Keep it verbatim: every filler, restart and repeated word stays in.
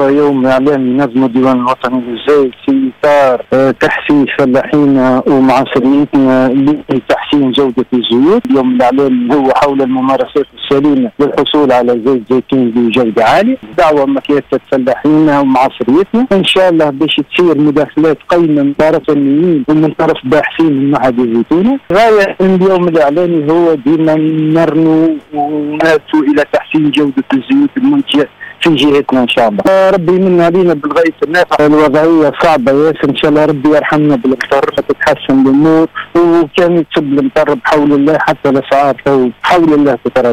هو يوم إعلامي ينظمه الديوان الوطني للزيت في إطار تحسين فلاحينا ومعاصريتنا لتحسين جودة الزيوت. اليوم الإعلامي هو حول الممارسات السليمة للحصول على زيت زيتون بجودة عالية. دعوة مكاتب فلاحينا ومعاصريتنا إن شاء الله باش تصير مداخلات قيمة من طرف فنيين ومن طرف باحثين من معهد الزيتونة. غاية اليوم الإعلامي هو ديما نرنو ونهدفوا إلى تحسين جودة الزيوت المنتجة في جهتنا ان شاء الله. ربي يمن علينا بالغيث النافع. الوضعيه صعبه ياسر، ان شاء الله ربي يرحمنا بالمطر تتحسن الامور، وكان يتصب المطر بحول الله حتى الاسعار بحول الله تتراجع.